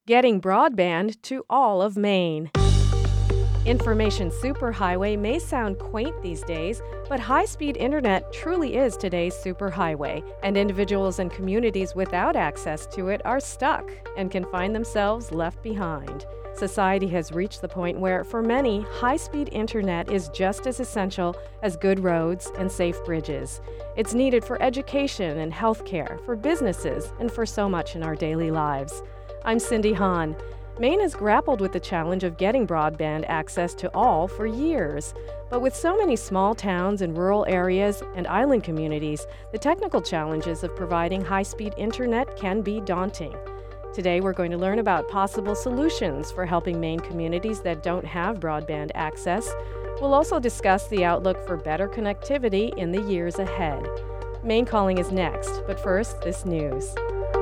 getting broadband to all of Maine. Information superhighway may sound quaint these days, but high-speed internet truly is today's superhighway, and individuals and communities without access to it are stuck and can find themselves left behind. Society has reached the point where, for many, high-speed internet is just as essential as good roads and safe bridges. It's needed for education and healthcare, for businesses, and for so much in our daily lives. I'm Cindy Hahn. Maine has grappled with the challenge of getting broadband access to all for years. But with so many small towns and rural areas and island communities, the technical challenges of providing high-speed internet can be daunting. Today, we're going to learn about possible solutions for helping Maine communities that don't have broadband access. We'll also discuss the outlook for better connectivity in the years ahead. Maine Calling is next, but first, this news.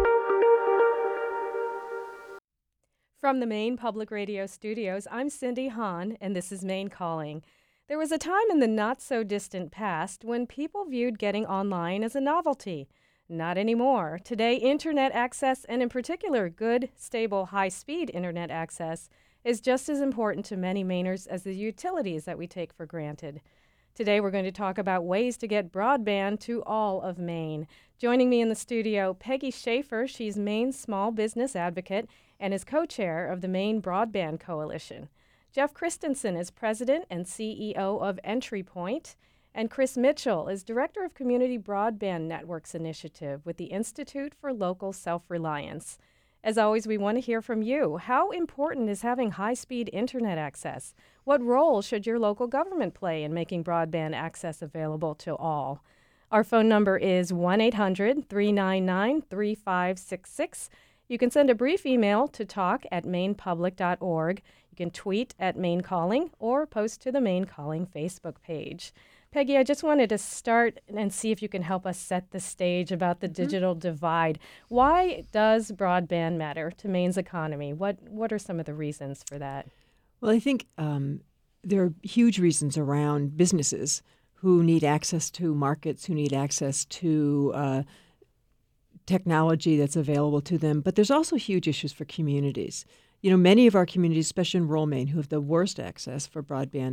From the Maine Public Radio studios, I'm Cindy Hahn, and this is Maine Calling. There was a time in the not-so-distant past when people viewed getting online as a novelty. Not anymore. Today, internet access, and in particular, good, stable, high-speed internet access, is just as important to many Mainers as the utilities that we take for granted. Today, we're going to talk about ways to get broadband to all of Maine. Joining me in the studio, Peggy Schaefer. She's Maine's small business advocate and is co-chair of the Maine Broadband Coalition. Jeff Christensen is president and CEO of EntryPoint. And Chris Mitchell is Director of Community Broadband Networks Initiative with the Institute for Local Self-Reliance. As always, we want to hear from you. How important is having high-speed internet access? What role should your local government play in making broadband access available to all? Our phone number is 1-800-399-3566. You can send a brief email to talk@mainepublic.org. You can tweet at Maine Calling or post to the Maine Calling Facebook page. Peggy, I just wanted to start and see if you can help us set the stage about the digital divide. Why does broadband matter to Maine's economy? What are some of the reasons for that? Well, I think there are huge reasons around businesses who need access to markets, who need access to technology that's available to them. But there's also huge issues for communities. You know, many of our communities, especially in rural Maine, who have the worst access for broadband,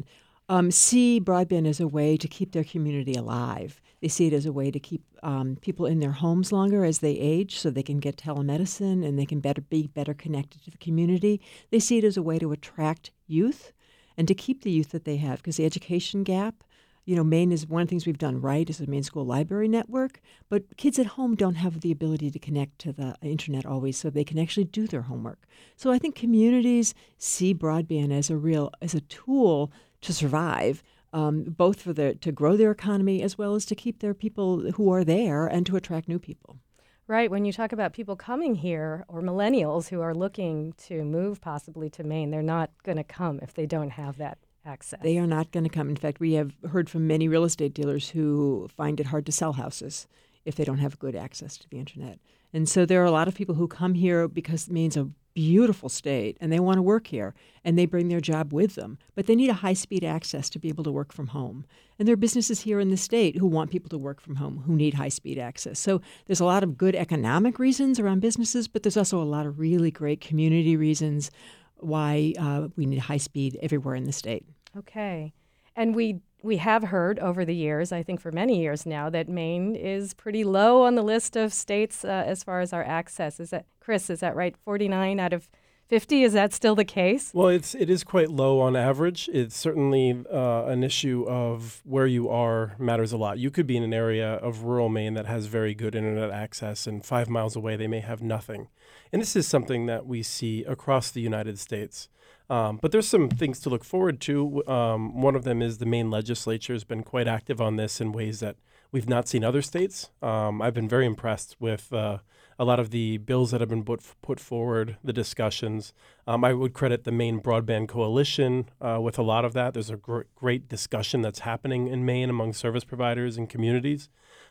see broadband as a way to keep their community alive. They see it as a way to keep people in their homes longer as they age so they can get telemedicine and they can be better connected to the community. They see it as a way to attract youth and to keep the youth that they have, because the education gap, you know, Maine is one of the things we've done right is the Maine School Library Network, but kids at home don't have the ability to connect to the internet always so they can actually do their homework. So I think communities see broadband as a tool to survive, both to grow their economy as well as to keep their people who are there and to attract new people. Right. When you talk about people coming here or millennials who are looking to move possibly to Maine, they're not going to come if they don't have that access. They are not going to come. In fact, we have heard from many real estate dealers who find it hard to sell houses if they don't have good access to the internet. And so there are a lot of people who come here because Maine's a beautiful state and they want to work here and they bring their job with them, but they need a high-speed access to be able to work from home. And there are businesses here in the state who want people to work from home, who need high-speed access. So there's a lot of good economic reasons around businesses, but there's also a lot of really great community reasons why we need high speed everywhere in the state. Okay. And we have heard over the years, I think for many years now, that Maine is pretty low on the list of states as far as our access. Chris, is that right? 49 out of 50, is that still the case? Well, it is quite low on average. It's certainly an issue of where you are matters a lot. You could be in an area of rural Maine that has very good internet access, and 5 miles away they may have nothing. And this is something that we see across the United States. But there's some things to look forward to. One of them is the Maine legislature has been quite active on this in ways that we've not seen other states. I've been very impressed with a lot of the bills that have been put forward, the discussions. I would credit the Maine Broadband Coalition with a lot of that. There's a great discussion that's happening in Maine among service providers and communities.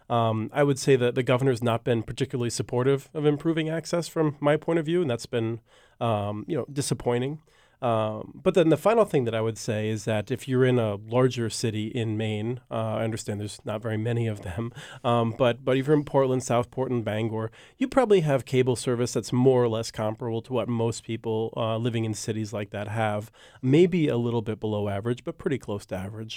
I would say that the governor's not been particularly supportive of improving access from my point of view, and that's been disappointing. But then the final thing that I would say is that if you're in a larger city in Maine, I understand there's not very many of them, but if you're in Portland, South Portland, Bangor, you probably have cable service that's more or less comparable to what most people living in cities like that have. Maybe a little bit below average, but pretty close to average.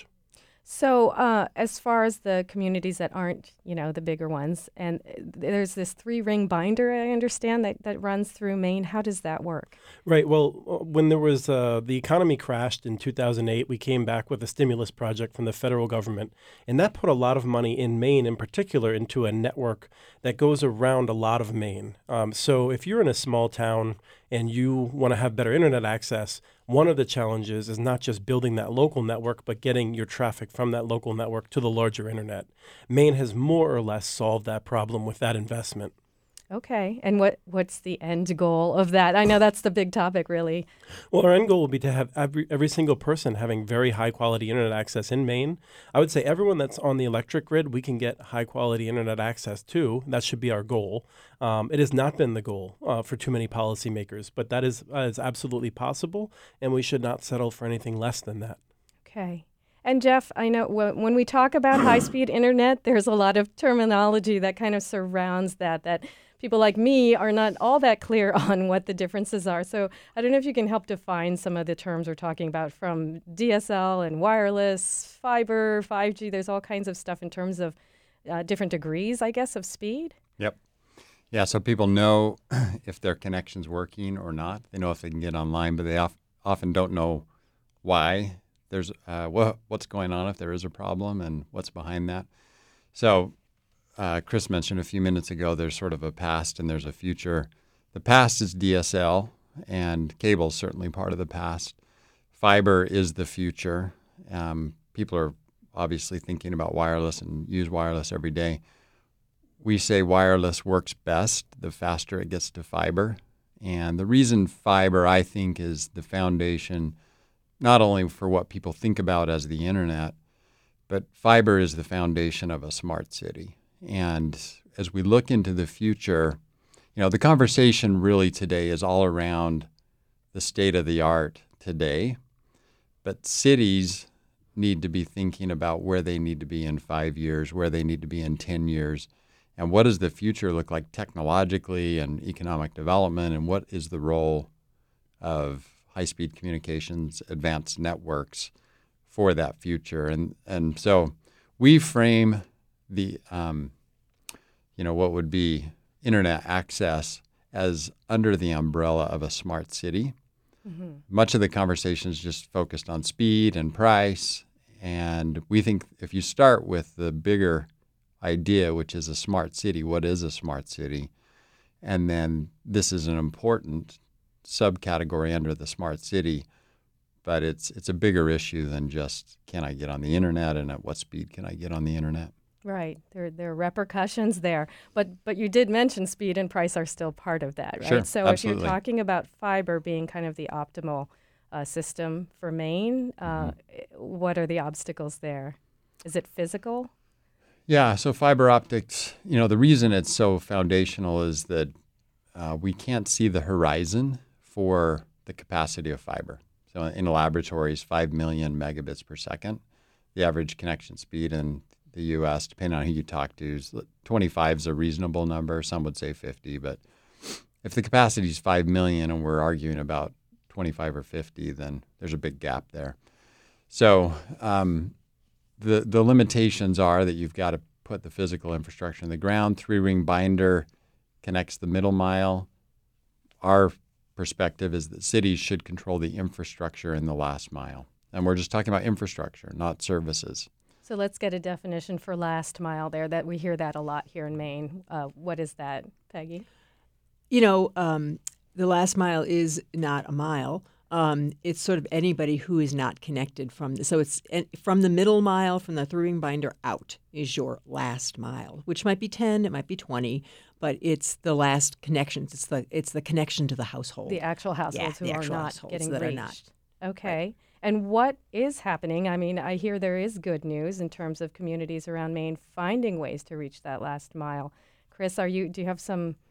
So, as far as the communities that aren't, the bigger ones, and there's this 3-ring binder, I understand, that runs through Maine. How does that work? Right. Well, when there was the economy crashed in 2008, we came back with a stimulus project from the federal government, and that put a lot of money in Maine, in particular, into a network that goes around a lot of Maine. So, if you're in a small town and you want to have better internet access, one of the challenges is not just building that local network, but getting your traffic from that local network to the larger internet. Maine has more or less solved that problem with that investment. Okay. And what's the end goal of that? I know that's the big topic, really. Well, our end goal will be to have every single person having very high-quality internet access in Maine. I would say everyone that's on the electric grid, we can get high-quality internet access to. That should be our goal. It has not been the goal for too many policymakers, but that is absolutely possible, and we should not settle for anything less than that. Okay. And Jeff, I know when we talk about high-speed internet, there's a lot of terminology that kind of surrounds that people like me are not all that clear on what the differences are. So I don't know if you can help define some of the terms we're talking about, from DSL and wireless, fiber, 5G. There's all kinds of stuff in terms of different degrees, I guess, of speed. Yep. Yeah, so people know if their connection's working or not. They know if they can get online, but they often don't know why. There's what's going on if there is a problem and what's behind that. So Chris mentioned a few minutes ago, there's sort of a past and there's a future. The past is DSL, and cable is certainly part of the past. Fiber is the future. People are obviously thinking about wireless and use wireless every day. We say wireless works best the faster it gets to fiber. And the reason fiber, I think, is the foundation not only for what people think about as the internet, but fiber is the foundation of a smart city. And as we look into the future, the conversation really today is all around the state of the art today. But cities need to be thinking about where they need to be in 5 years, where they need to be in 10 years, and what does the future look like technologically and economic development, and what is the role of high-speed communications, advanced networks for that future. And so we frame the, what would be internet access as under the umbrella of a smart city. Mm-hmm. Much of the conversation is just focused on speed and price. And we think if you start with the bigger idea, which is a smart city, what is a smart city? And then this is an important subcategory under the smart city, but it's a bigger issue than just can I get on the internet and at what speed can I get on the internet? Right. There are repercussions there. But you did mention speed and price are still part of that, right? Sure, so absolutely. If you're talking about fiber being kind of the optimal system for Maine, what are the obstacles there? Is it physical? Yeah, so fiber optics, the reason it's so foundational is that we can't see the horizon for the capacity of fiber. So in laboratories, 5 million megabits per second. The average connection speed in the U.S., depending on who you talk to, is 25 is a reasonable number. Some would say 50, but if the capacity is 5 million and we're arguing about 25 or 50, then there's a big gap there. So the limitations are that you've got to put the physical infrastructure in the ground. 3-ring binder connects the middle mile. Our perspective is that cities should control the infrastructure in the last mile. And we're just talking about infrastructure, not services. So let's get a definition for last mile there. That we hear that a lot here in Maine. What is that, Peggy? The last mile is not a mile. It's sort of anybody who is not connected so it's from the middle mile, from the 3-ring binder out is your last mile, which might be 10, it might be 20, but it's the last connections. It's the connection to the household. The actual households who are not getting reached. Are not. Okay. Right. And what is happening? I mean, I hear there is good news in terms of communities around Maine finding ways to reach that last mile. Chris, do you have some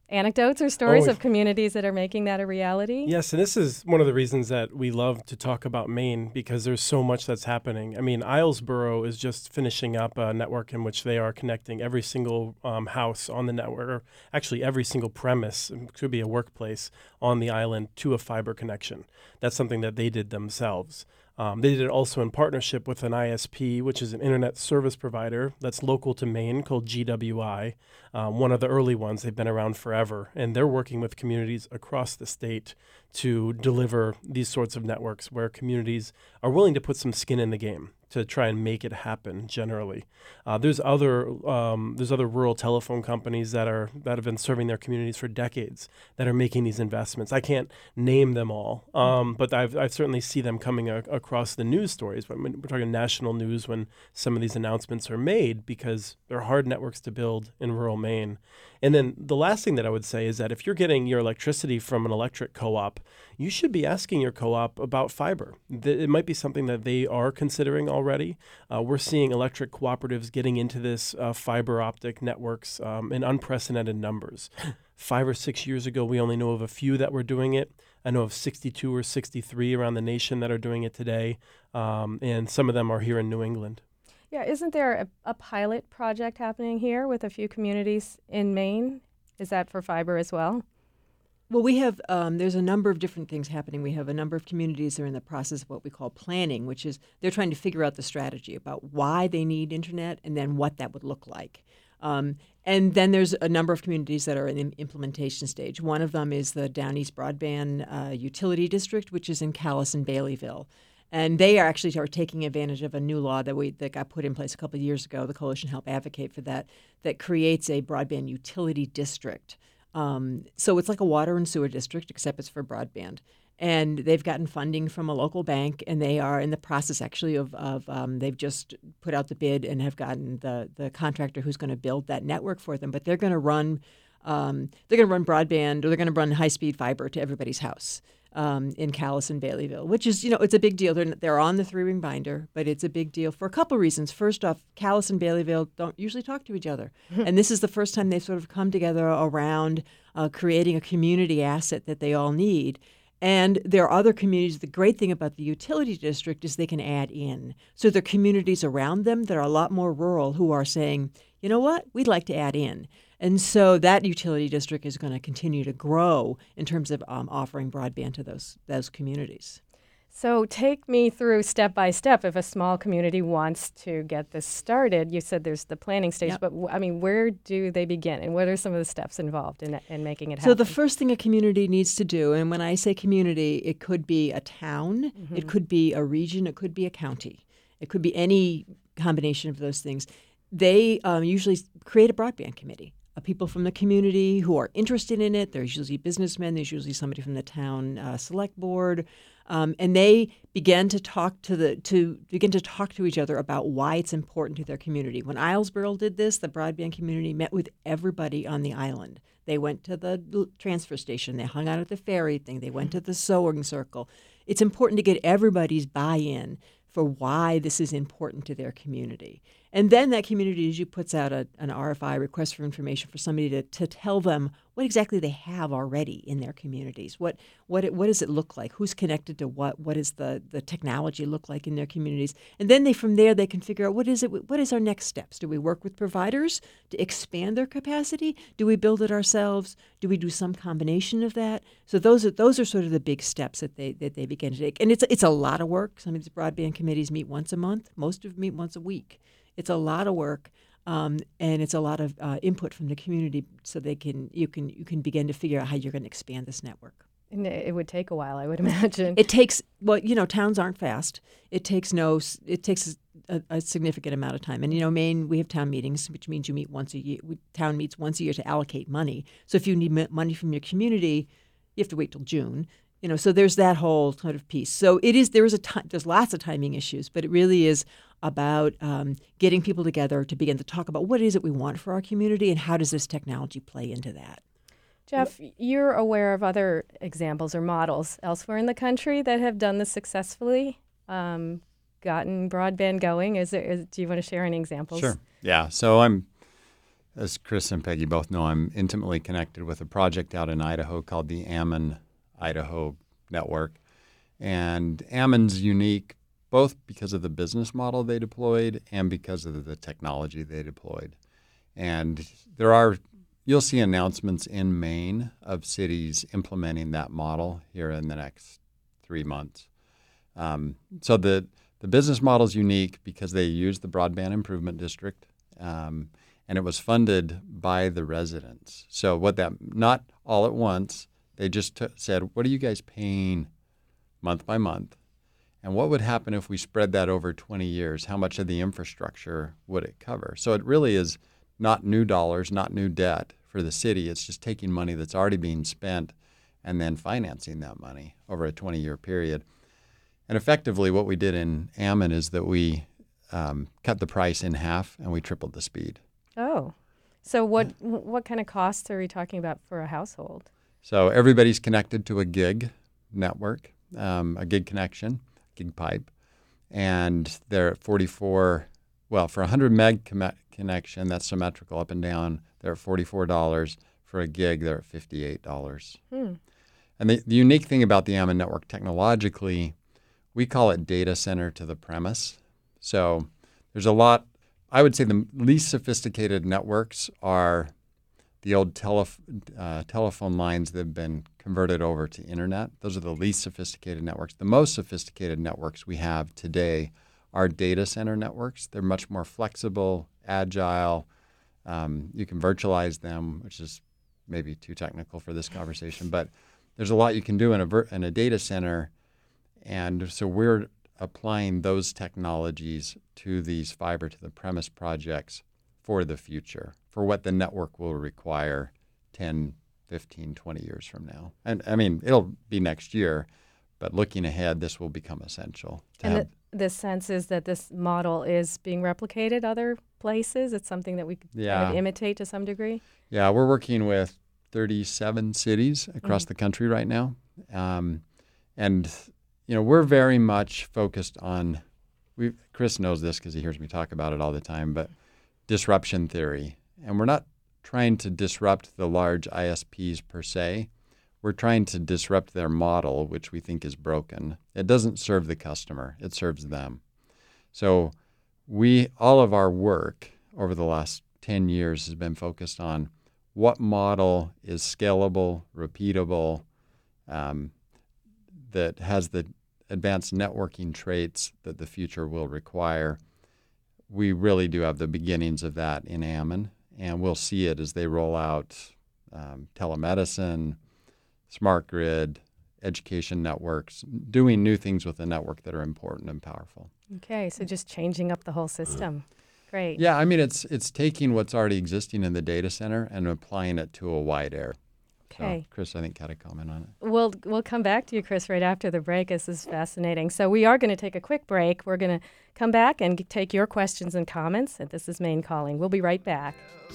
anecdotes or stories Oh, of communities that are making that a reality? Yes, and this is one of the reasons that we love to talk about Maine, because there's so much that's happening. I mean, Islesboro is just finishing up a network in which they are connecting every single house on the network, or actually every single premise, it could be a workplace on the island, to a fiber connection. That's something that they did themselves. They did it also in partnership with an ISP, which is an internet service provider that's local to Maine, called GWI, one of the early ones. They've been around forever, and they're working with communities across the state to deliver these sorts of networks where communities are willing to put some skin in the game to try and make it happen. Generally, there's other rural telephone companies that have been serving their communities for decades that are making these investments. I can't name them all, but I've certainly see them coming across the news stories. But we're talking national news when some of these announcements are made, because they're hard networks to build in rural Maine. And then the last thing that I would say is that if you're getting your electricity from an electric co-op, you should be asking your co-op about fiber. It might be something that they are considering already. We're seeing electric cooperatives getting into this fiber optic networks in unprecedented numbers. 5 or 6 years ago, we only know of a few that were doing it. I know of 62 or 63 around the nation that are doing it today, and some of them are here in New England. Yeah, isn't there a pilot project happening here with a few communities in Maine? Is that for fiber as well? Well, we have, there's a number of different things happening. We have a number of communities that are in the process of what we call planning, which is they're trying to figure out the strategy about why they need internet and then what that would look like. And then there's a number of communities that are in the implementation stage. One of them is the Down East Broadband Utility District, which is in Calais and Baileyville. And they are taking advantage of a new law that got put in place a couple of years ago. The coalition helped advocate for that creates a broadband utility district. So it's like a water and sewer district, except it's for broadband. And they've gotten funding from a local bank, and they are in the process actually of they've just put out the bid and have gotten the contractor who's going to build that network for them. But they're going to run broadband, or they're going to run high-speed fiber to everybody's house. In Calais and Baileyville, which is, it's a big deal. They're on the three-ring binder, but it's a big deal for a couple of reasons. First off, Calais and Baileyville don't usually talk to each other. And this is the first time they've sort of come together around creating a community asset that they all need. And there are other communities. The great thing about the utility district is they can add in. So there are communities around them that are a lot more rural who are saying, you know what, we'd like to add in. And so that utility district is going to continue to grow in terms of offering broadband to those communities. So take me through step by step. If a small community wants to get this started, you said there's the planning stage, Yep. but where do they begin, and what are some of the steps involved in making it happen? So the first thing a community needs to do, and when I say community, it could be a town, it could be a region, it could be a county, it could be any combination of those things. They usually create a broadband committee. People from the community who are interested in it. There's usually businessmen. There's usually somebody from the town select board, and they begin to talk to each other about why it's important to their community. When Islesboro did this, the broadband community met with everybody on the island. They went to the transfer station. They hung out at the ferry thing. They went to the sewing circle. It's important to get everybody's buy-in for why this is important to their community. And then that community usually puts out an RFI, request for information, for somebody to tell them what exactly they have already in their communities. What does it look like? Who's connected to what? What does the technology look like in their communities? And then from there they can figure out what is our next steps? Do we work with providers to expand their capacity? Do we build it ourselves? Do we do some combination of that? So those are sort of the big steps that they begin to take. And it's a lot of work. Some of these broadband committees meet once a month. Most of them meet once a week. It's a lot of work, and it's a lot of input from the community, so you can begin to figure out how you're going to expand this network. And it would take a while, I would imagine. It takes towns aren't fast. It takes a significant amount of time. And Maine, we have town meetings, which means you meet once a year. Town meets once a year to allocate money. So if you need money from your community, you have to wait till June. So there's that whole sort of piece. So there's lots of timing issues, but it really is about getting people together to begin to talk about what is it we want for our community and how does this technology play into that. Jeff, you're aware of other examples or models elsewhere in the country that have done this successfully, gotten broadband going. Do you want to share any examples? Sure. Yeah. So I'm as Chris and Peggy both know, I'm intimately connected with a project out in Idaho called the Ammon Idaho Network. And Ammon's unique both because of the business model they deployed and because of the technology they deployed. And you'll see announcements in Maine of cities implementing that model here in the next 3 months. So the business model is unique because they use the Broadband Improvement District, and it was funded by the residents. So not all at once, they just said, what are you guys paying month by month? And what would happen if we spread that over 20 years? How much of the infrastructure would it cover? So it really is not new dollars, not new debt for the city. It's just taking money that's already being spent and then financing that money over a 20-year period. And effectively what we did in Ammon is that we cut the price in half and we tripled the speed. Oh, so what kind of costs are we talking about for a household? So everybody's connected to a gig network, a gig connection, gig pipe, and they're at 44. Well, for a 100 meg connection, that's symmetrical up and down. They're at $44. For a gig, they're at $58. And the unique thing about the Ammon network technologically, we call it data center to the premise. So there's a lot. I would say the least sophisticated networks are the old telephone lines that have been converted over to internet. Those are the least sophisticated networks. The most sophisticated networks we have today are data center networks. They're much more flexible, agile. You can virtualize them, which is maybe too technical for this conversation, but there's a lot you can do in a data center. And so we're applying those technologies to these fiber to the premise projects for the future, for what the network will require 10, 15, 20 years from now. And I mean, it'll be next year, but looking ahead, this will become essential. The sense is that this model is being replicated other places? It's something that we could kind of imitate to some degree? Yeah, we're working with 37 cities across the country right now. And we're very much focused on, Chris knows this because he hears me talk about it all the time, but disruption theory. And we're not trying to disrupt the large ISPs per se. We're trying to disrupt their model, which we think is broken. It doesn't serve the customer. It serves them. So all of our work over the last 10 years has been focused on what model is scalable, repeatable, that has the advanced networking traits that the future will require. We really do have the beginnings of that in Ammon, and we'll see it as they roll out telemedicine, smart grid, education networks, doing new things with the network that are important and powerful. Okay, so just changing up the whole system. Great. Yeah, I mean, it's taking what's already existing in the data center and applying it to a wide area. Okay. So, Chris, I think, had a comment on it. We'll come back to you, Chris, right after the break. This is fascinating. So we are going to take a quick break. We're going to come back and take your questions and comments. And this is Maine Calling. We'll be right back.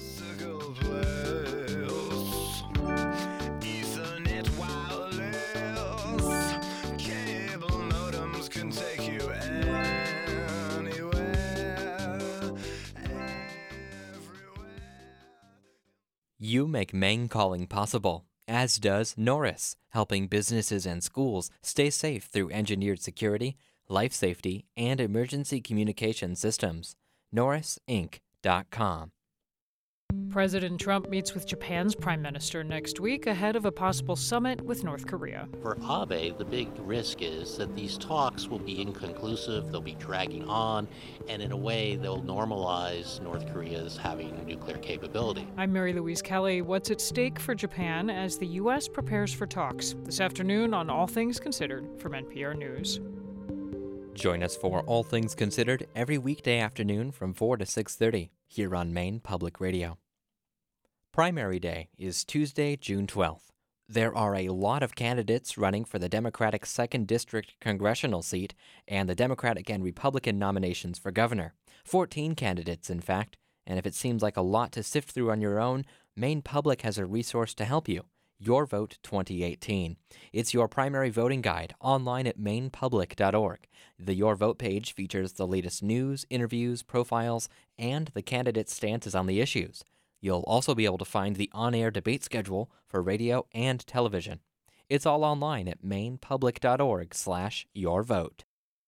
You make Maine Calling possible, as does Norris, helping businesses and schools stay safe through engineered security, life safety, and emergency communication systems. NorrisInc.com. President Trump meets with Japan's prime minister next week ahead of a possible summit with North Korea. For Abe, the big risk is that these talks will be inconclusive, they'll be dragging on, and in a way they'll normalize North Korea's having nuclear capability. I'm Mary Louise Kelly. What's at stake for Japan as the U.S. prepares for talks? This afternoon on All Things Considered from NPR News. Join us for All Things Considered every weekday afternoon from 4 to 6:30 here on Maine Public Radio. Primary Day is Tuesday, June 12th. There are a lot of candidates running for the Democratic 2nd District congressional seat and the Democratic and Republican nominations for governor. 14 candidates, in fact, and if it seems like a lot to sift through on your own, Maine Public has a resource to help you. Your Vote 2018. It's your primary voting guide online at mainepublic.org. The Your Vote page features the latest news, interviews, profiles, and the candidates' stances on the issues. You'll also be able to find the on-air debate schedule for radio and television. It's all online at mainepublic.org/yourvote.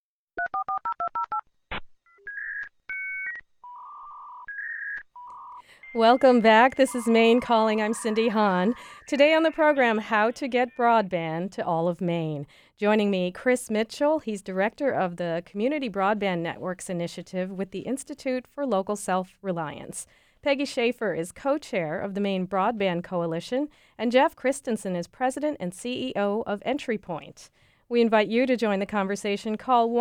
Welcome back. This is Maine Calling. I'm Cindy Hahn. Today on the program, how to get broadband to all of Maine. Joining me, Chris Mitchell. He's director of the Community Broadband Networks Initiative with the Institute for Local Self-Reliance. Peggy Schaefer is co-chair of the Maine Broadband Coalition, and Jeff Christensen is president and CEO of EntryPoint. We invite you to join the conversation. Call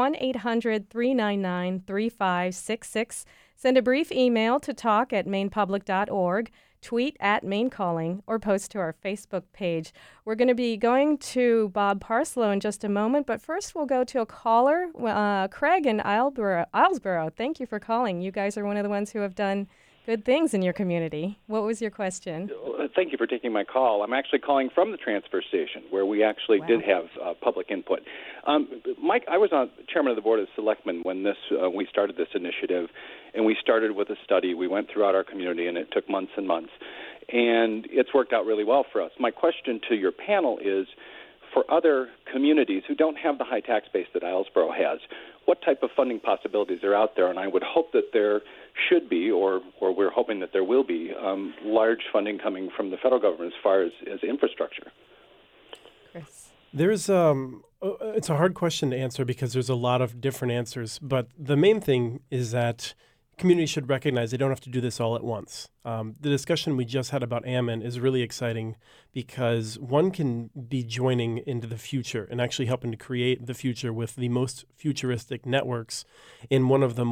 1-800-399-3566. Send a brief email to talk@mainepublic.org, tweet @MaineCalling, or post to our Facebook page. We're going to be going to Bob Parslow in just a moment, but first we'll go to a caller, Craig in Islesboro. Thank you for calling. You guys are one of the ones who have done good things in your community. What was your question? Thank you for taking my call. I'm actually calling from the transfer station where we actually did have public input. Mike, I was chairman of the Board of Selectmen when we started this initiative, and we started with a study. We went throughout our community, and it took months and months. And it's worked out really well for us. My question to your panel is, for other communities who don't have the high tax base that Islesboro has, what type of funding possibilities are out there? And I would hope that there should be, or we're hoping that there will be, large funding coming from the federal government as far as infrastructure. Chris. It's a hard question to answer because there's a lot of different answers. But the main thing is that communities should recognize they don't have to do this all at once. The discussion we just had about Ammon is really exciting because one can be joining into the future and actually helping to create the future with the most futuristic networks in one of the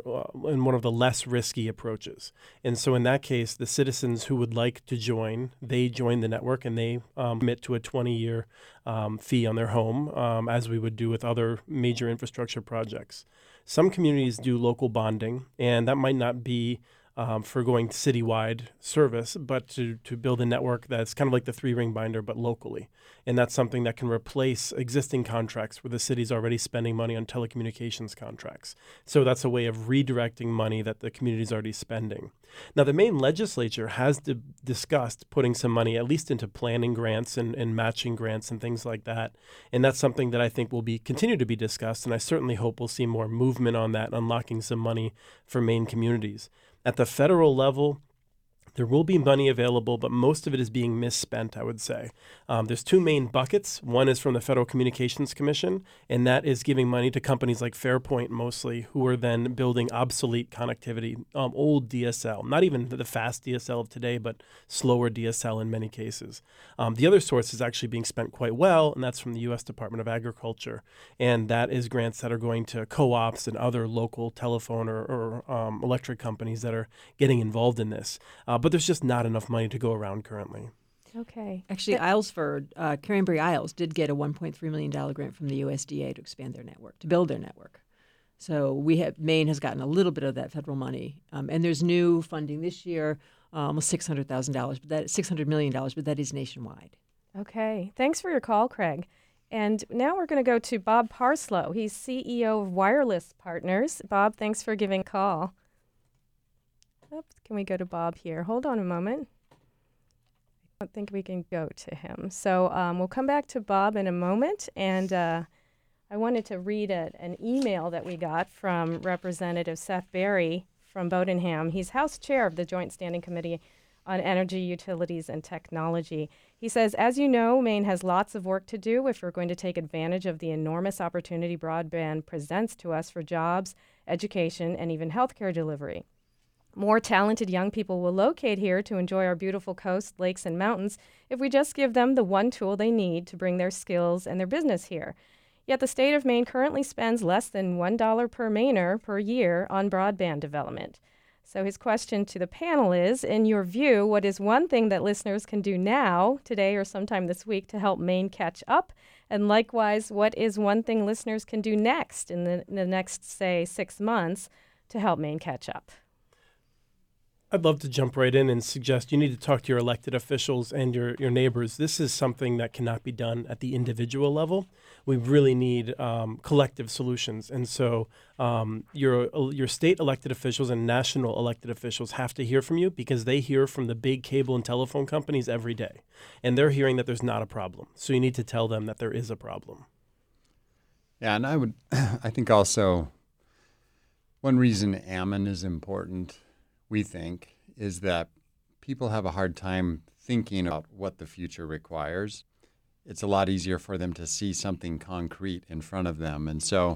less risky approaches. And so in that case, the citizens who would like to join, they join the network and they commit to a 20-year fee on their home, as we would do with other major infrastructure projects. Some communities do local bonding, and that might not be for going citywide service, but to build a network that's kind of like the three-ring binder, but locally. And that's something that can replace existing contracts where the city's already spending money on telecommunications contracts. So that's a way of redirecting money that the community's already spending. Now, the Maine legislature has discussed putting some money at least into planning grants and matching grants and things like that. And that's something that I think will continue to be discussed, and I certainly hope we'll see more movement on that, unlocking some money for Maine communities. At the federal level, there will be money available, but most of it is being misspent, I would say. There's two main buckets. One is from the Federal Communications Commission, and that is giving money to companies like Fairpoint mostly, who are then building obsolete connectivity, old DSL, not even the fast DSL of today, but slower DSL in many cases. The other source is actually being spent quite well, and that's from the U.S. Department of Agriculture, and that is grants that are going to co-ops and other local telephone or electric companies that are getting involved in this. But there's just not enough money to go around currently. Okay. Actually, Islesford, Cranberry Isles did get a $1.3 million grant from the USDA to expand their network, to build their network. So Maine has gotten a little bit of that federal money. And there's new funding this year, almost $600 million, but that is nationwide. Okay. Thanks for your call, Craig. And now we're going to go to Bob Parslow. He's CEO of Wireless Partners. Bob, thanks for giving a call. Oops, can we go to Bob here? Hold on a moment. I don't think we can go to him. So we'll come back to Bob in a moment. And I wanted to read an email that we got from Representative Seth Berry from Bodenham. He's House Chair of the Joint Standing Committee on Energy, Utilities, and Technology. He says, as you know, Maine has lots of work to do if we're going to take advantage of the enormous opportunity broadband presents to us for jobs, education, and even healthcare delivery. More talented young people will locate here to enjoy our beautiful coast, lakes, and mountains if we just give them the one tool they need to bring their skills and their business here. Yet the state of Maine currently spends less than $1 per Mainer per year on broadband development. So his question to the panel is, in your view, what is one thing that listeners can do now, today or sometime this week, to help Maine catch up? And likewise, what is one thing listeners can do next in the next, say, 6 months to help Maine catch up? I'd love to jump right in and suggest you need to talk to your elected officials and your neighbors. This is something that cannot be done at the individual level. We really need collective solutions. And so your state elected officials and national elected officials have to hear from you because they hear from the big cable and telephone companies every day. And they're hearing that there's not a problem. So you need to tell them that there is a problem. Yeah, and I think also one reason Ammon is important, we think, is that people have a hard time thinking about what the future requires. It's a lot easier for them to see something concrete in front of them. And so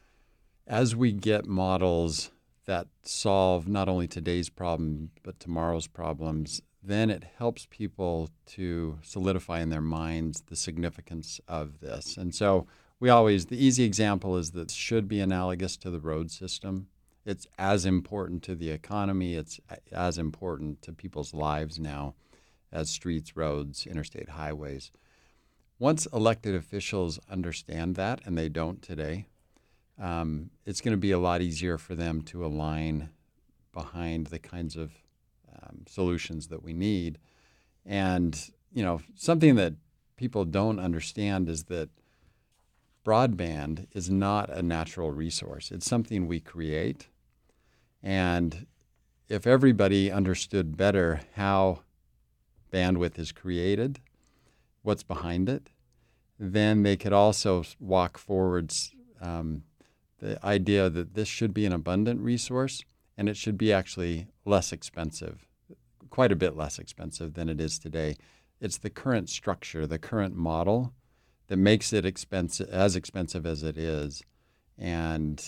as we get models that solve not only today's problem, but tomorrow's problems, then it helps people to solidify in their minds the significance of this. And so the easy example is that it should be analogous to the road system. It's as important to the economy. It's as important to people's lives now as streets, roads, interstate highways. Once elected officials understand that, and they don't today, it's going to be a lot easier for them to align behind the kinds of solutions that we need. And, something that people don't understand is that broadband is not a natural resource. It's something we create. And if everybody understood better how bandwidth is created, what's behind it, then they could also walk forwards the idea that this should be an abundant resource and it should be actually less expensive, quite a bit less expensive than it is today. It's the current structure, the current model that makes it as expensive as it is. And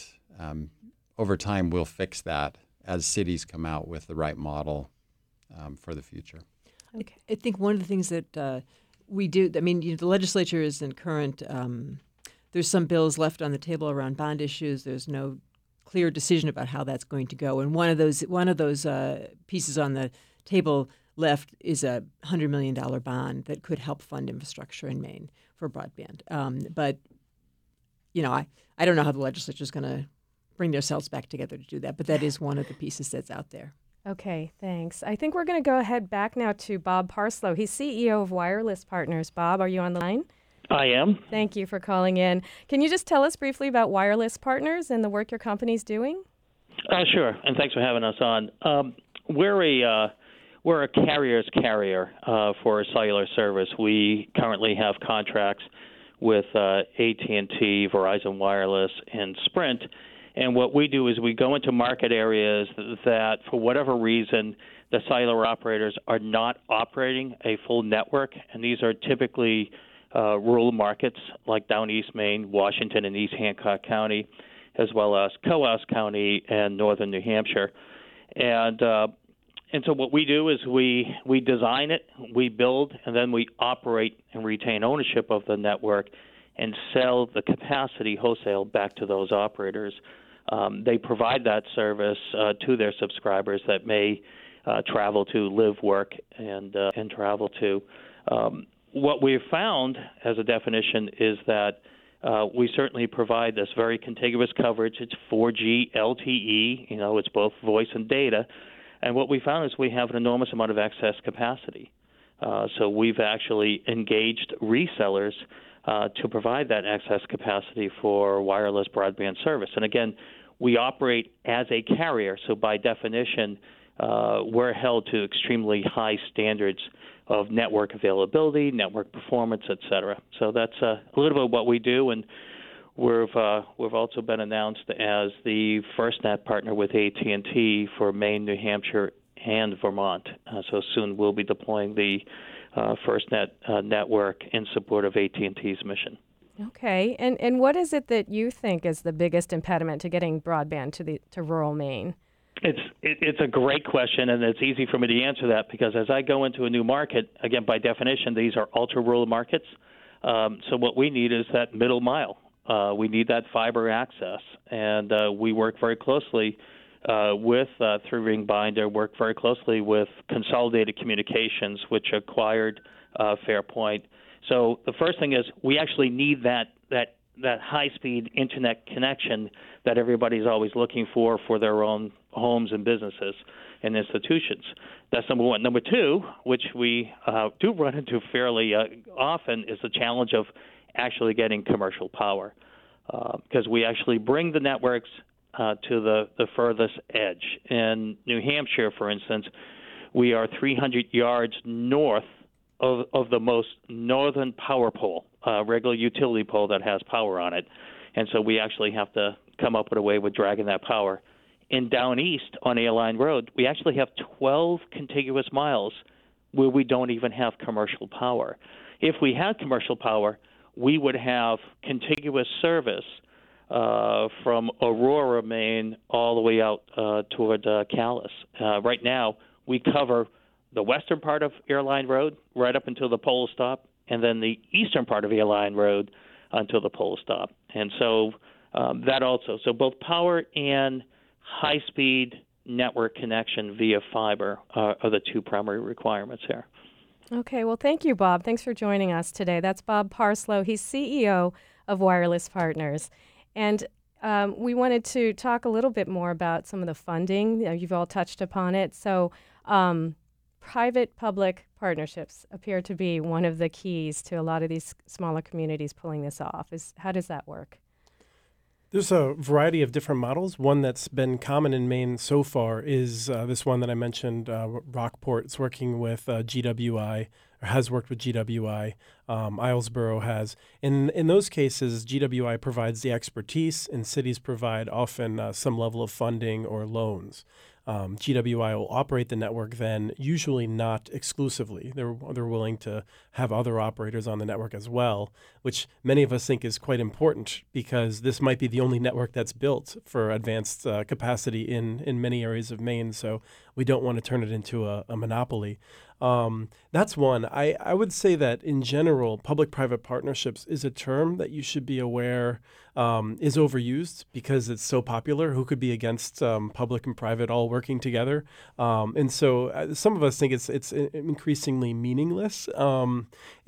over time, we'll fix that as cities come out with the right model for the future. Okay. I think one of the things that we do, the legislature is in current, there's some bills left on the table around bond issues. There's no clear decision about how that's going to go. And one of those pieces on the table left is a $100 million bond that could help fund infrastructure in Maine for broadband. But I don't know how the legislature is going to bring themselves back together to do that, but that is one of the pieces that's out there. Okay, thanks. I think we're going to go ahead back now to Bob Parslow. He's CEO of Wireless Partners. Bob, are you on the line? I am. Thank you for calling in. Can you just tell us briefly about Wireless Partners and the work your company's doing? Sure, and thanks for having us on. We're a carrier's carrier for cellular service. We currently have contracts with AT&T, Verizon Wireless, and Sprint. And what we do is we go into market areas that, for whatever reason, the cellular operators are not operating a full network. And these are typically rural markets like down East Maine, Washington, and East Hancock County, as well as Coos County and northern New Hampshire. And so what we do is we design it, we build, and then we operate and retain ownership of the network and sell the capacity wholesale back to those operators. They provide that service to their subscribers that may travel to, live, work, and travel to. What we've found as a definition is that we certainly provide this very contiguous coverage. It's 4G LTE, it's both voice and data. And what we found is we have an enormous amount of excess capacity. So we've actually engaged resellers to provide that excess capacity for wireless broadband service. And again, we operate as a carrier, so by definition, we're held to extremely high standards of network availability, network performance, et cetera. So that's a little bit of what we do, and we've also been announced as the FirstNet partner with AT&T for Maine, New Hampshire, and Vermont. So soon we'll be deploying the FirstNet network in support of AT&T's mission. Okay, and what is it that you think is the biggest impediment to getting broadband to rural Maine? It's a great question, and it's easy for me to answer that because as I go into a new market, again, by definition, these are ultra-rural markets. So what we need is that middle mile. We need that fiber access, and we work very closely with through Ring Binder, work very closely with Consolidated Communications, which acquired Fairpoint. So the first thing is we actually need that that high-speed internet connection that everybody's always looking for their own homes and businesses and institutions. That's number one. Number two, which we do run into fairly often, is the challenge of actually getting commercial power, because we actually bring the networks to the furthest edge. In New Hampshire, for instance, we are 300 yards north of the most northern power pole, regular utility pole that has power on it. And so we actually have to come up with a way with dragging that power. And down east on Airline Road, we actually have 12 contiguous miles where we don't even have commercial power. If we had commercial power, we would have contiguous service from Aurora, Maine, all the way out toward Calais. Right now, we cover the western part of Airline Road right up until the pole stop, and then the eastern part of Airline Road until the pole stop. And so that also. So both power and high-speed network connection via fiber are the two primary requirements here. Okay, well, thank you, Bob. Thanks for joining us today. That's Bob Parslow. He's CEO of Wireless Partners. And we wanted to talk a little bit more about some of the funding. You've all touched upon it. So private-public partnerships appear to be one of the keys to a lot of these smaller communities pulling this off. How does that work? There's a variety of different models. One that's been common in Maine so far is this one that I mentioned, Rockport. It's working with GWI, or has worked with GWI. Islesboro has. In those cases, GWI provides the expertise, and cities provide often some level of funding or loans. GWI will operate the network then, usually not exclusively. They're willing to have other operators on the network as well, which many of us think is quite important because this might be the only network that's built for advanced capacity in many areas of Maine, so we don't want to turn it into a monopoly. That's one. I would say that in general, public-private partnerships is a term that you should be aware is overused because it's so popular. Who could be against public and private all working together? And so some of us think it's increasingly meaningless. And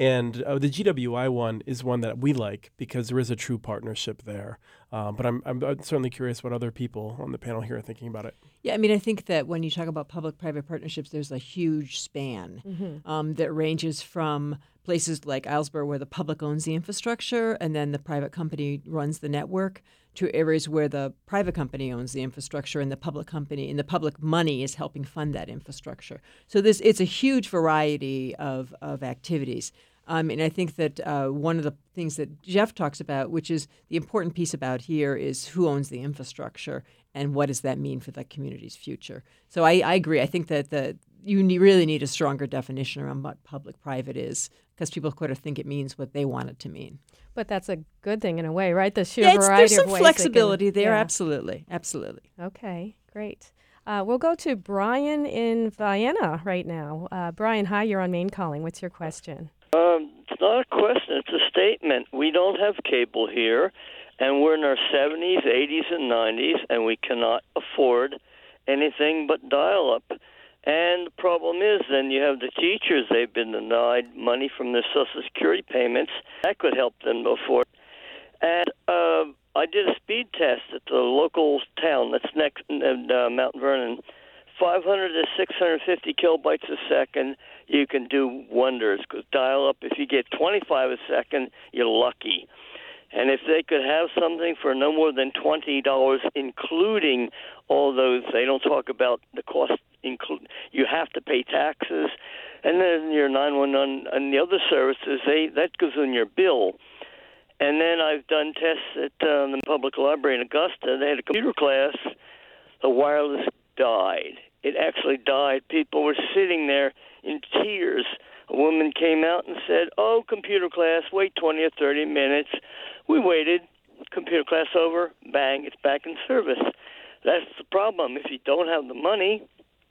the GWI one is one that we like because there is a true partnership there. But I'm certainly curious what other people on the panel here are thinking about it. Yeah, I mean, I think that when you talk about public-private partnerships, there's a huge span that ranges from places like Islesboro, where the public owns the infrastructure and then the private company runs the network, to areas where the private company owns the infrastructure and the public money is helping fund that infrastructure. So it's a huge variety of activities. And I think that one of the things that Jeff talks about, which is the important piece about here, is who owns the infrastructure and what does that mean for the community's future. So I agree. I think that you really need a stronger definition around what public-private is, because people sort of think it means what they want it to mean. But that's a good thing in a way, right? The sheer variety of ways. There's some flexibility there, absolutely. Okay, great. We'll go to Brian in Vienna right now. Brian, hi, you're on Maine Calling. What's your question? It's not a question, it's a statement. We don't have cable here, and we're in our 70s, 80s, and 90s, and we cannot afford anything but dial-up. And the problem is then you have the teachers. They've been denied money from their Social Security payments. That could help them afford. And I did a speed test at the local town that's next Mount Vernon. 500 to 650 kilobytes a second, you can do wonders. Because dial-up, if you get 25 a second, you're lucky. And if they could have something for no more than $20, including all those, they don't talk about the cost. You have to pay taxes, and then your 911 and the other services, that goes in your bill. And then I've done tests at the public library in Augusta. They had a computer class. The wireless died. It actually died. People were sitting there in tears. A woman came out and said, "Oh, computer class, wait 20 or 30 minutes." We waited. Computer class over. Bang, it's back in service. That's the problem. If you don't have the money,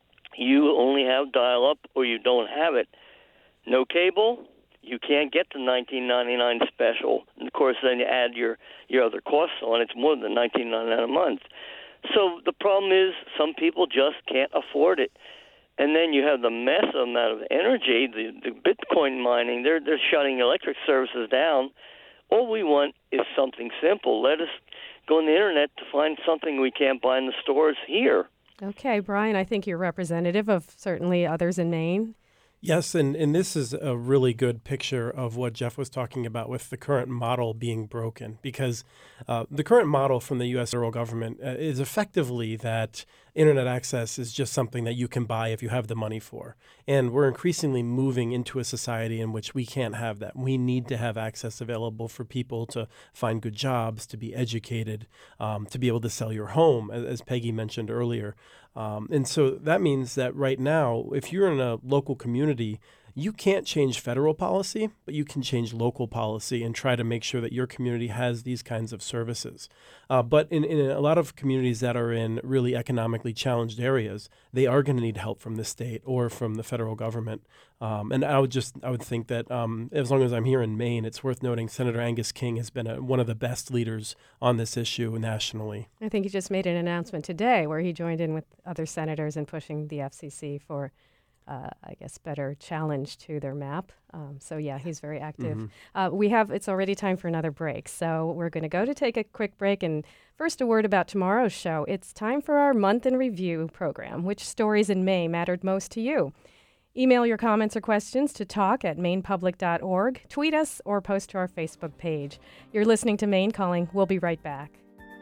you only have dial-up or you don't have it. No cable, you can't get the $19.99 special. And, of course, then you add your other costs on. It's more than $19.99 a month. So the problem is some people just can't afford it. And then you have the massive amount of energy, the Bitcoin mining. They're shutting electric services down. All we want is something simple. Let us go on the internet to find something we can't buy in the stores here. Okay, Brian, I think you're representative of certainly others in Maine. Yes, and this is a really good picture of what Jeff was talking about with the current model being broken, because the current model from the U.S. federal government is effectively that internet access is just something that you can buy if you have the money for. And we're increasingly moving into a society in which we can't have that. We need to have access available for people to find good jobs, to be educated, to be able to sell your home, as Peggy mentioned earlier. And so that means that right now, if you're in a local community, you can't change federal policy, but you can change local policy and try to make sure that your community has these kinds of services. But in a lot of communities that are in really economically challenged areas, they are going to need help from the state or from the federal government. And I would think that as long as I'm here in Maine, it's worth noting Senator Angus King has been one of the best leaders on this issue nationally. I think he just made an announcement today where he joined in with other senators in pushing the FCC for better challenge to their map. So yeah, he's very active. Mm-hmm. It's already time for another break. So we're going to take a quick break. And first, a word about tomorrow's show. It's time for our Month in Review program. Which stories in May mattered most to you? Email your comments or questions to talk@mainepublic.org. Tweet us or post to our Facebook page. You're listening to Maine Calling. We'll be right back.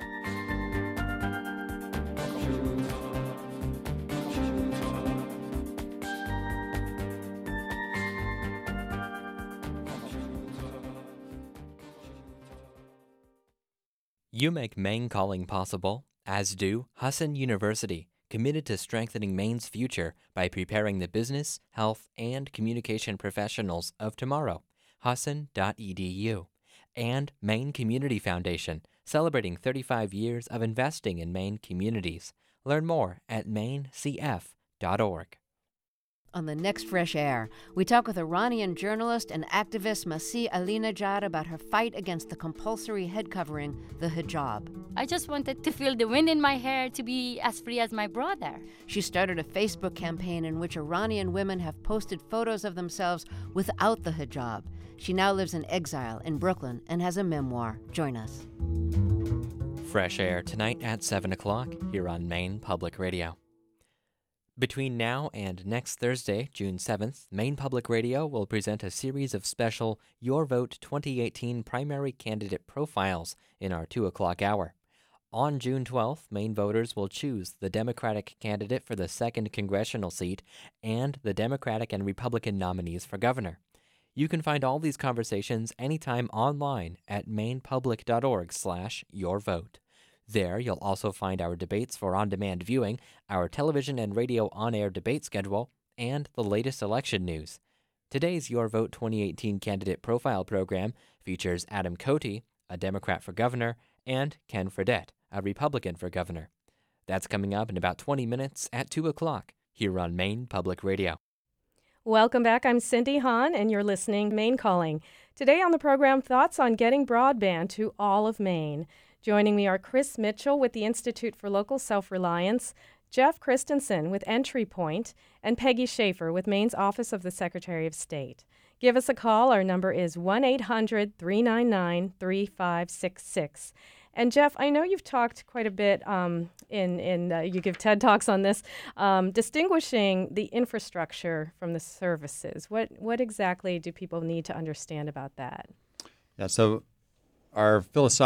You make Maine Calling possible, as do Husson University, committed to strengthening Maine's future by preparing the business, health, and communication professionals of tomorrow. Husson.edu. And Maine Community Foundation, celebrating 35 years of investing in Maine communities. Learn more at mainecf.org. On the next Fresh Air, we talk with Iranian journalist and activist Masih Alinejad about her fight against the compulsory head covering, the hijab. I just wanted to feel the wind in my hair, to be as free as my brother. She started a Facebook campaign in which Iranian women have posted photos of themselves without the hijab. She now lives in exile in Brooklyn and has a memoir. Join us. Fresh Air tonight at 7 o'clock here on Maine Public Radio. Between now and next Thursday, June 7th, Maine Public Radio will present a series of special Your Vote 2018 primary candidate profiles in our 2 o'clock hour. On June 12th, Maine voters will choose the Democratic candidate for the 2nd congressional seat and the Democratic and Republican nominees for governor. You can find all these conversations anytime online at mainepublic.org/yourvote. There, you'll also find our debates for on-demand viewing, our television and radio on-air debate schedule, and the latest election news. Today's Your Vote 2018 candidate profile program features Adam Cote, a Democrat for governor, and Ken Fredette, a Republican for governor. That's coming up in about 20 minutes at 2 o'clock here on Maine Public Radio. Welcome back. I'm Cindy Hahn, and you're listening to Maine Calling. Today on the program, thoughts on getting broadband to all of Maine. Joining me are Chris Mitchell with the Institute for Local Self-Reliance, Jeff Christensen with Entry Point, and Peggy Schaefer with Maine's Office of the Secretary of State. Give us a call. Our number is 1-800-399-3566. And Jeff, I know you've talked quite a bit you give TED Talks on this, distinguishing the infrastructure from the services. What exactly do people need to understand about that? Yeah, so our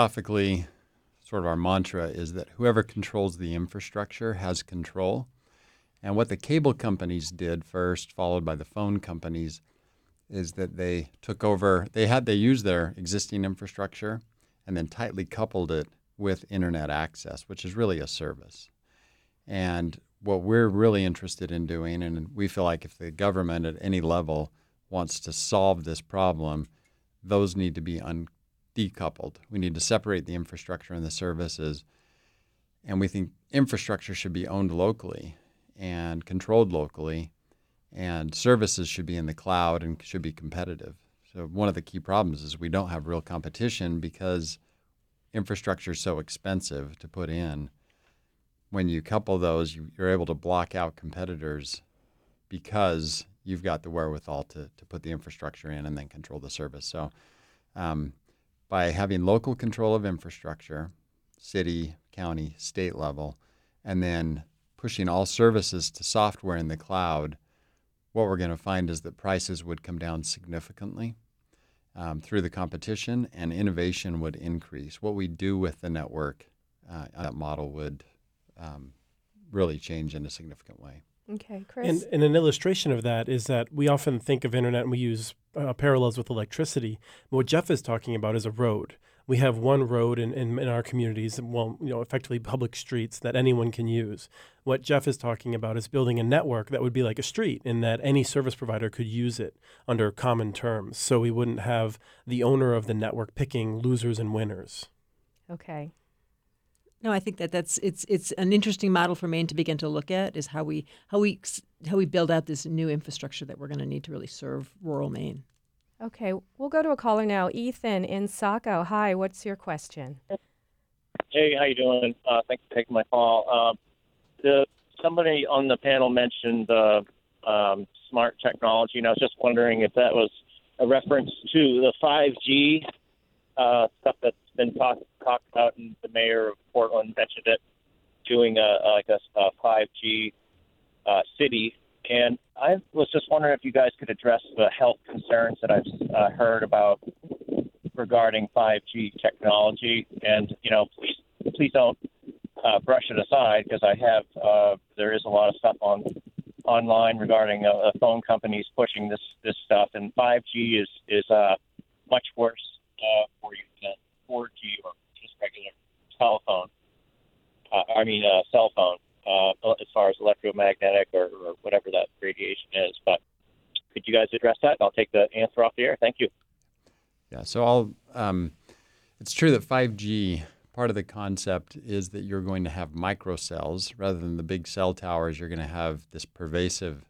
mantra is that whoever controls the infrastructure has control. And what the cable companies did first, followed by the phone companies, is that they took over, they used their existing infrastructure and then tightly coupled it with internet access, which is really a service. And what we're really interested in doing, and we feel like if the government at any level wants to solve this problem, those need to be decoupled. We need to separate the infrastructure and the services. And we think infrastructure should be owned locally and controlled locally, and services should be in the cloud and should be competitive. So one of the key problems is we don't have real competition because infrastructure is so expensive to put in. When you couple those, you're able to block out competitors because you've got the wherewithal to put the infrastructure in and then control the service. So by having local control of infrastructure, city, county, state level, and then pushing all services to software in the cloud, what we're going to find is that prices would come down significantly through the competition, and innovation would increase. What we do with the network, that model would really change in a significant way. Okay, Chris. And an illustration of that is that we often think of internet and we use parallels with electricity. But what Jeff is talking about is a road. We have one road in our communities, well, effectively public streets that anyone can use. What Jeff is talking about is building a network that would be like a street, in that any service provider could use it under common terms. So we wouldn't have the owner of the network picking losers and winners. Okay. No, I think it's an interesting model for Maine to begin to look at, is how we build out this new infrastructure that we're going to need to really serve rural Maine. Okay, we'll go to a caller now. Ethan in Saco. Hi, what's your question? Hey, how you doing? Thanks for taking my call. Somebody on the panel mentioned smart technology, and I was just wondering if that was a reference to the 5G stuff that's been talked about, and the mayor of Portland mentioned it, doing a 5G city. And I was just wondering if you guys could address the health concerns that I've heard about regarding 5G technology. And, please don't brush it aside, because there is a lot of stuff online regarding phone companies pushing this stuff. And 5G is much worse for you than 4G or just regular telephone. Cell phone. As far as electromagnetic or whatever that radiation is. But could you guys address that? I'll take the answer off the air. Thank you. Yeah, so it's true that 5G, part of the concept is that you're going to have microcells rather than the big cell towers. You're going to have this pervasive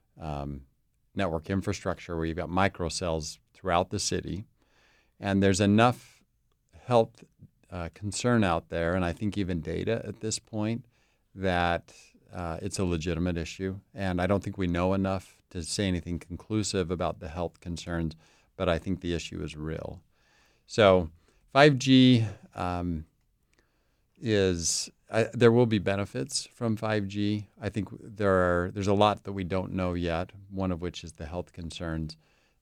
network infrastructure where you've got microcells throughout the city. And there's enough health concern out there, and I think even data at this point, that it's a legitimate issue. And I don't think we know enough to say anything conclusive about the health concerns, but I think the issue is real. So 5G there will be benefits from 5G. I think there's a lot that we don't know yet, one of which is the health concerns.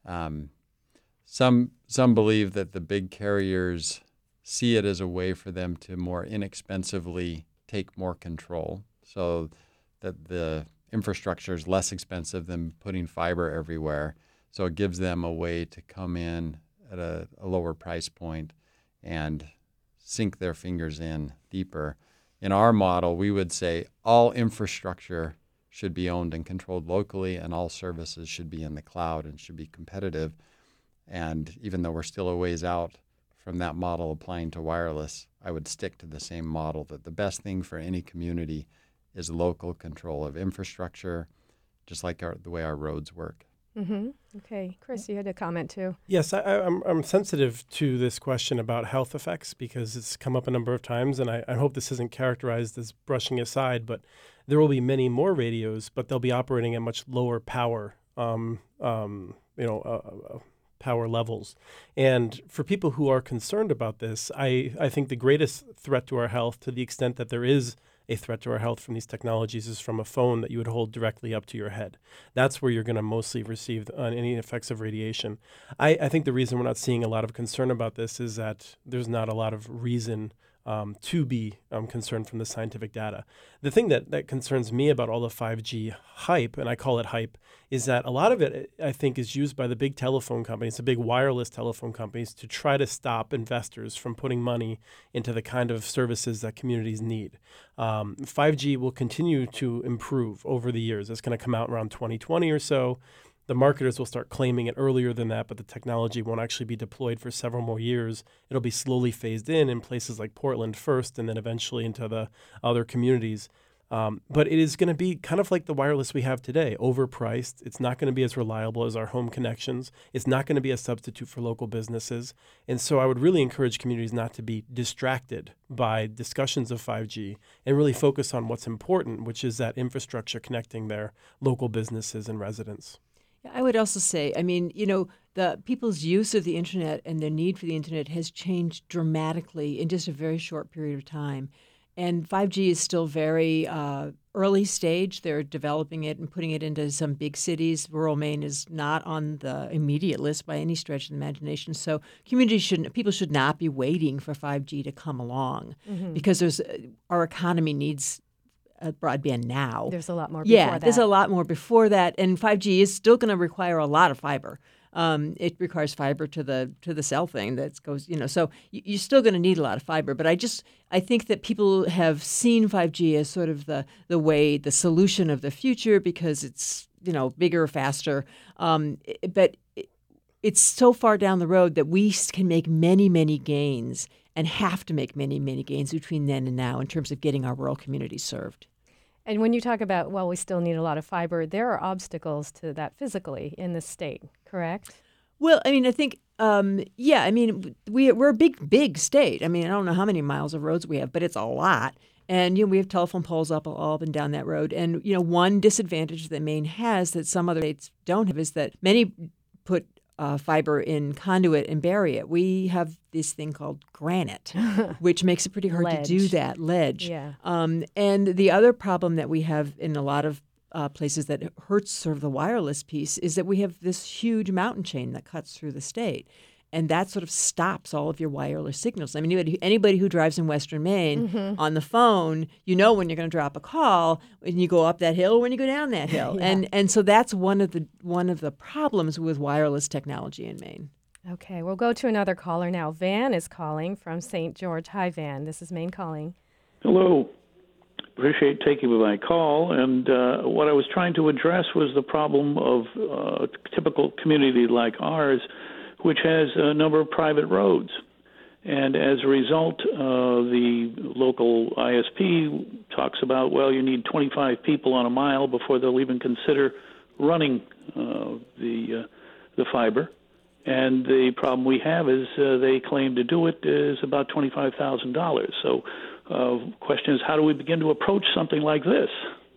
Some believe that the big carriers see it as a way for them to more inexpensively take more control, so that the infrastructure is less expensive than putting fiber everywhere. So it gives them a way to come in at a lower price point and sink their fingers in deeper. In our model, we would say all infrastructure should be owned and controlled locally, and all services should be in the cloud and should be competitive. And even though we're still a ways out from that model applying to wireless, I would stick to the same model, that the best thing for any community is local control of infrastructure, just like the way our roads work. Mm-hmm. Okay. Chris, you had a comment too. Yes, I'm sensitive to this question about health effects because it's come up a number of times, and I hope this isn't characterized as brushing aside, but there will be many more radios, but they'll be operating at much lower power, power levels. And for people who are concerned about this, I think the greatest threat to our health, to the extent that there is a threat to our health from these technologies, is from a phone that you would hold directly up to your head. That's where you're going to mostly receive any effects of radiation. I think the reason we're not seeing a lot of concern about this is that there's not a lot of reason to be concerned from the scientific data. The thing that concerns me about all the 5G hype, and I call it hype, is that a lot of it, I think, is used by the big telephone companies, the big wireless telephone companies, to try to stop investors from putting money into the kind of services that communities need. 5G will continue to improve over the years. It's going to come out around 2020 or so. The marketers will start claiming it earlier than that, but the technology won't actually be deployed for several more years. It'll be slowly phased in places like Portland first, and then eventually into the other communities. But it is going to be kind of like the wireless we have today, overpriced. It's not going to be as reliable as our home connections. It's not going to be a substitute for local businesses. And so I would really encourage communities not to be distracted by discussions of 5G and really focus on what's important, which is that infrastructure connecting their local businesses and residents. I would also say, I mean, the people's use of the internet and their need for the internet has changed dramatically in just a very short period of time. And 5G is still very early stage. They're developing it and putting it into some big cities. Rural Maine is not on the immediate list by any stretch of the imagination. So people should not be waiting for 5G to come along because our economy needs broadband now. There's a lot more before that. There's a lot more before that. And 5G is still going to require a lot of fiber. It requires fiber to the cell thing that goes, so you're still going to need a lot of fiber. But I think that people have seen 5G as sort of the solution of the future because it's, bigger, faster. But it's so far down the road that we can make many, many gains and have to make many, many gains between then and now in terms of getting our rural communities served. And when you talk about, we still need a lot of fiber, there are obstacles to that physically in the state, correct? Well, I mean, I think, we're a big state. I mean, I don't know how many miles of roads we have, but it's a lot. And, we have telephone poles up and down that road. And, one disadvantage that Maine has that some other states don't have is that many put fiber in conduit and bury it. We have this thing called granite, which makes it pretty hard to do that, ledge. Yeah. And the other problem that we have in a lot of places that hurts sort of the wireless piece is that we have this huge mountain chain that cuts through the state. And that sort of stops all of your wireless signals. I mean, anybody who drives in Western Maine on the phone, when you're going to drop a call when you go up that hill or when you go down that hill. Yeah. And so that's one of the problems with wireless technology in Maine. Okay, we'll go to another caller now. Van is calling from St. George. Hi, Van. This is Maine Calling. Hello. Appreciate taking my call. And what I was trying to address was the problem of a typical community like ours, which has a number of private roads. And as a result, the local ISP talks about, you need 25 people on a mile before they'll even consider running the fiber. And the problem we have is they claim to do it is about $25,000. So question is, how do we begin to approach something like this?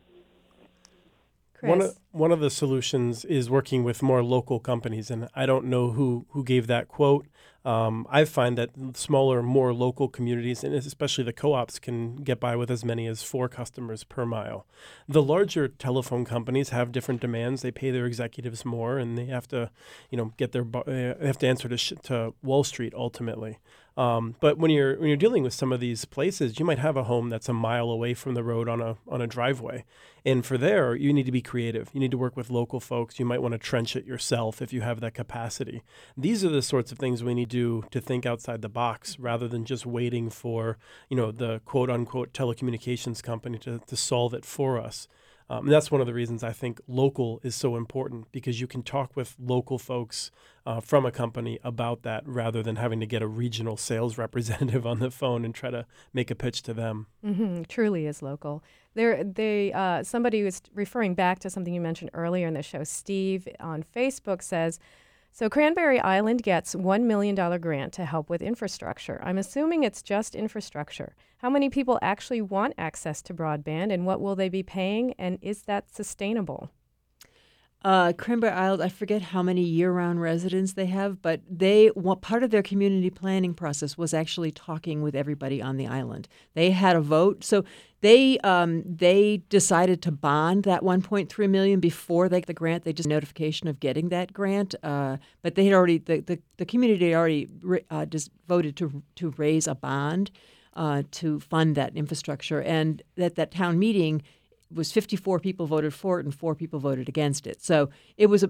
One of the solutions is working with more local companies, and I don't know who gave that quote. I find that smaller, more local communities, and especially the co-ops, can get by with as many as 4 customers per mile. The larger telephone companies have different demands. They pay their executives more, and they have to, they have to answer to Wall Street ultimately. But when you're dealing with some of these places, you might have a home that's a mile away from the road on a driveway, and for there you need to be creative. You need to work with local folks. You might want to trench it yourself if you have that capacity. These are the sorts of things we need to think outside the box rather than just waiting for the quote unquote telecommunications company to solve it for us. And that's one of the reasons I think local is so important, because you can talk with local folks from a company about that rather than having to get a regional sales representative on the phone and try to make a pitch to them. Mm-hmm. Truly is local. Somebody was referring back to something you mentioned earlier in the show. Steve on Facebook says, so Cranberry Island gets $1 million grant to help with infrastructure. I'm assuming it's just infrastructure. How many people actually want access to broadband, and what will they be paying, and is that sustainable? Cranberry Island, I forget how many year-round residents they have, but part of their community planning process was actually talking with everybody on the island. They had a vote, so they decided to bond that $1.3 million before they got the grant. They just notification of getting that grant, but they had already the community had already just voted to raise a bond to fund that infrastructure, and at that town meeting was 54 people voted for it and 4 people voted against it. So it was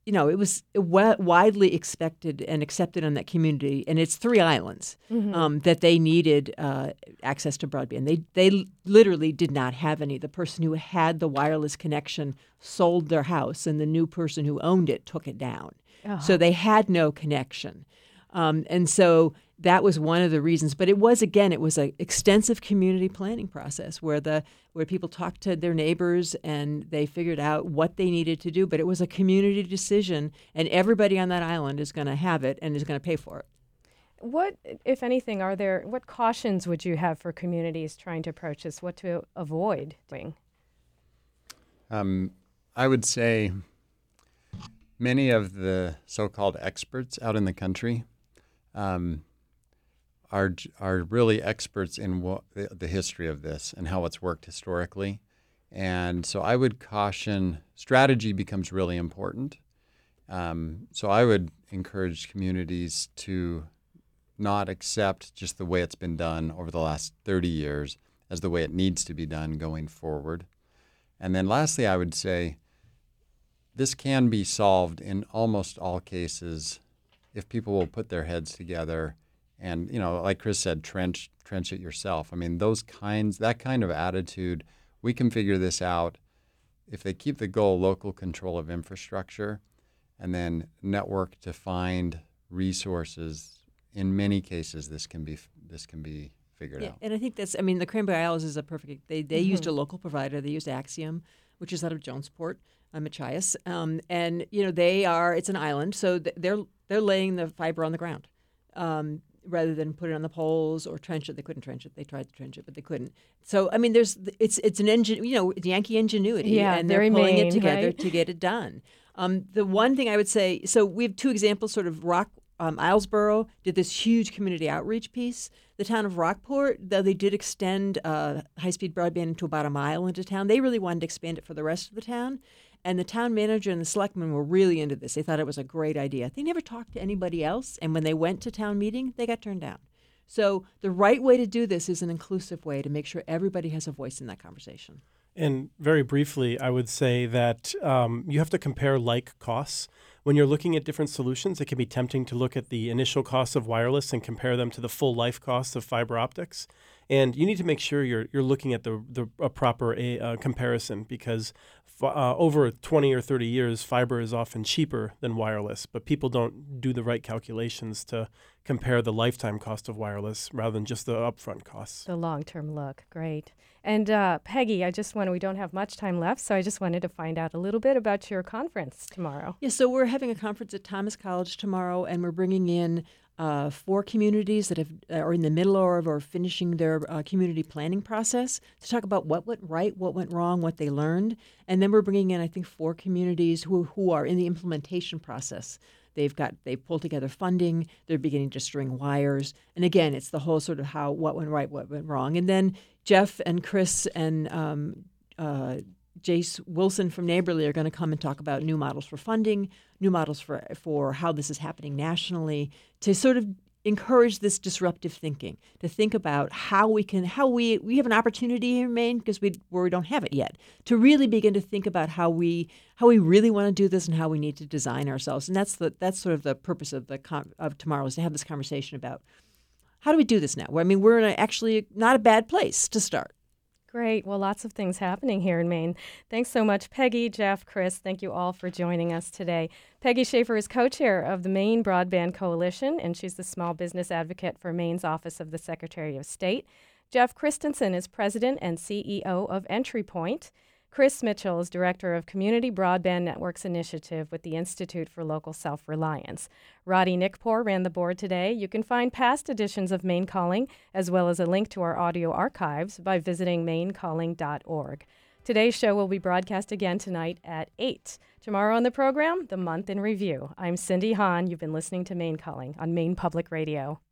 widely expected and accepted in that community, and it's 3 islands that they needed access to broadband. They literally did not have any. The person who had the wireless connection sold their house, and the new person who owned it took it down. Uh-huh. So they had no connection, and so that was one of the reasons. But it was an extensive community planning process where people talked to their neighbors and they figured out what they needed to do. But it was a community decision, and everybody on that island is going to have it and is going to pay for it. What, if anything, what cautions would you have for communities trying to approach this? What to avoid doing? I would say many of the so-called experts out in the country are really experts in what the history of this and how it's worked historically. And so I would caution strategy becomes really important. So I would encourage communities to not accept just the way it's been done over the last 30 years as the way it needs to be done going forward. And then lastly, I would say this can be solved in almost all cases if people will put their heads together and, like Chris said, trench it yourself. I mean, that kind of attitude, we can figure this out if they keep the goal local control of infrastructure and then network to find resources. In many cases, this can be figured out. And I think the Cranberry Isles is a perfect. They used a local provider. They used Axiom, which is out of Jonesport, Machias, and it's an island, so they're laying the fiber on the ground. Rather than put it on the poles or trench it. They couldn't trench it. They tried to trench it, but they couldn't. So, it's an engine, Yankee ingenuity. Yeah, and they're very pulling Maine, it together right? to get it done. The one thing I would say, so we have two examples, sort of Islesboro did this huge community outreach piece. The town of Rockport, though they did extend high-speed broadband into about a mile into town, they really wanted to expand it for the rest of the town. And the town manager and the selectmen were really into this. They thought it was a great idea. They never talked to anybody else, and when they went to town meeting, they got turned down. So the right way to do this is an inclusive way to make sure everybody has a voice in that conversation. And very briefly, I would say that you have to compare like costs. When you're looking at different solutions, it can be tempting to look at the initial costs of wireless and compare them to the full life costs of fiber optics. And you need to make sure you're looking at a proper comparison, because over 20 or 30 years, fiber is often cheaper than wireless, but people don't do the right calculations to compare the lifetime cost of wireless rather than just the upfront costs. The long-term look, great. And Peggy, we don't have much time left, so I just wanted to find out a little bit about your conference tomorrow. Yeah, so we're having a conference at Thomas College tomorrow, and we're bringing in 4 communities that are in the middle or finishing their community planning process to talk about what went right, what went wrong, what they learned. And then we're bringing in, I think, 4 communities who are in the implementation process. They've pulled together funding. They're beginning to string wires. And again, it's the whole sort of what went right, what went wrong. And then Jeff and Chris and Jace Wilson from Neighborly are going to come and talk about new models for funding, new models for how this is happening nationally, to sort of encourage this disruptive thinking, to think about how we have an opportunity here in Maine, because we don't have it yet, to really begin to think about how we really want to do this and how we need to design ourselves. And that's sort of the purpose of tomorrow, is to have this conversation about how do we do this now? We're in actually not a bad place to start. Great. Well, lots of things happening here in Maine. Thanks so much, Peggy, Jeff, Chris. Thank you all for joining us today. Peggy Schaefer is co-chair of the Maine Broadband Coalition, and she's the small business advocate for Maine's Office of the Secretary of State. Jeff Christensen is president and CEO of EntryPoint. Chris Mitchell is Director of Community Broadband Networks Initiative with the Institute for Local Self-Reliance. Roddy Nickpour ran the board today. You can find past editions of Maine Calling, as well as a link to our audio archives, by visiting mainecalling.org. Today's show will be broadcast again tonight at 8. Tomorrow on the program, The Month in Review. I'm Cindy Hahn. You've been listening to Maine Calling on Maine Public Radio.